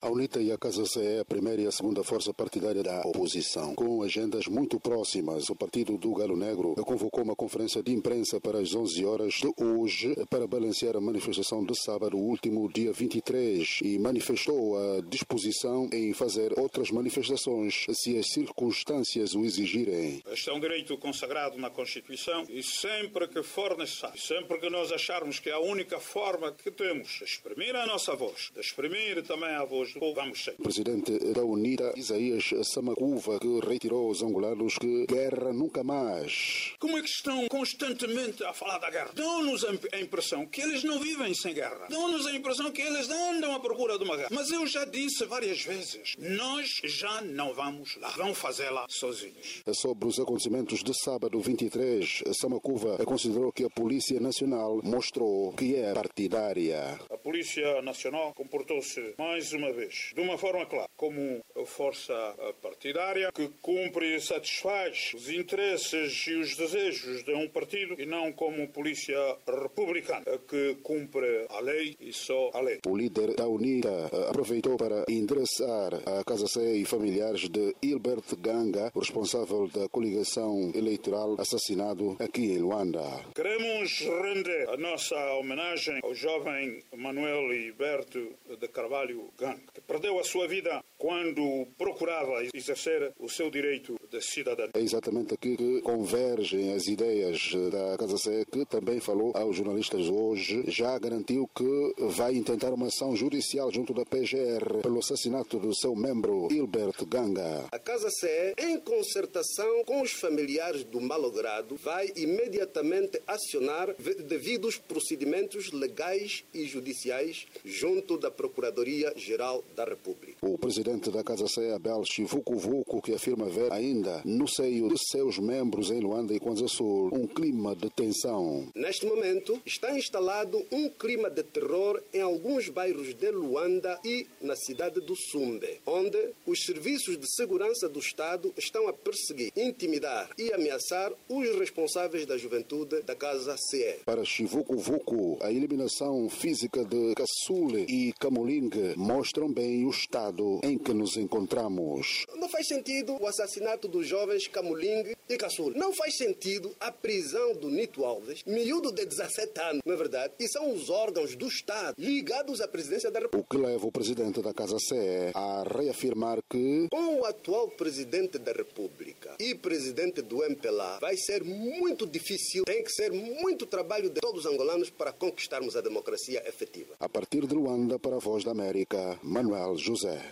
A UNITA e a Casa Sé é a primeira e a segunda força partidária da oposição. Com agendas muito próximas, o Partido do Galo Negro convocou uma conferência de imprensa para as 11 horas de hoje para balancear a manifestação de sábado, último dia 23, e manifestou a disposição em fazer outras manifestações se as circunstâncias o exigirem. Este é um direito consagrado na Constituição e sempre que for necessário, sempre que nós acharmos que é a única forma que temos de exprimir a nossa voz, de exprimir também a voz do povo, vamos ser. O presidente da UNITA, Isaías Samakuva, que retirou aos angolanos que guerra nunca mais. Como é que estão constantemente a falar da guerra? Dão-nos a impressão que eles não vivem sem guerra. Dão-nos a impressão que eles andam à procura de uma guerra. Mas eu já disse várias vezes, nós já não vamos lá. Vão fazê-la sozinhos. Sobre os acontecimentos de sábado 23, Samakuva considerou que a Polícia Nacional mostrou que é partidária. A Polícia Nacional comportou-se mais uma vez de uma forma clara como força partidária que cumpre e satisfaz os interesses e os desejos de um partido e não como polícia republicana que cumpre a lei e só a lei. O líder da UNITA aproveitou para endereçar a Casa Sé e familiares de Hilbert Ganga, o responsável da coligação eleitoral assassinado aqui em Luanda. Queremos render a nossa homenagem ao jovem Manuel Hilberto de Carvalho Ganga, que perdeu a sua vida quando procurava exercer o seu direito de cidadania. É exatamente aqui que convergem as ideias da Casa Sé, que também falou aos jornalistas hoje, já garantiu que vai intentar uma ação judicial junto da PGR pelo assassinato do seu membro Hilbert Ganga. A Casa Sé, em concertação com os familiares do malogrado, vai imediatamente acionar devidos procedimentos legais e judiciais junto da Procuradoria-Geral da República. O presidente da Casa Sé, Abel Chivukuvuku, que afirma ver ainda no seio de seus membros em Luanda e Kwanza Sul um clima de tensão. Neste momento, está instalado um clima de terror em alguns bairros de Luanda e na cidade do Sumbe, onde os serviços de segurança do Estado estão a perseguir, intimidar e ameaçar os responsáveis da juventude da Casa Sé. Para Chivukuvuku, a eliminação física de Kassule e Kamulingue mostram bem o estado em que nos encontramos. Não faz sentido o assassinato dos jovens Kamulingue e Kassule. Não faz sentido a prisão do Nito Alves, miúdo de 17 anos, não é verdade? E são os órgãos do Estado ligados à presidência da República. O que leva o presidente da Casa Sé a reafirmar que, com o atual presidente da República e presidente do MPLA, vai ser muito difícil, tem que ser muito trabalho de todos os angolanos para conquistarmos a democracia efetiva. a partir de Luanda para a Voz da América, Manuel José.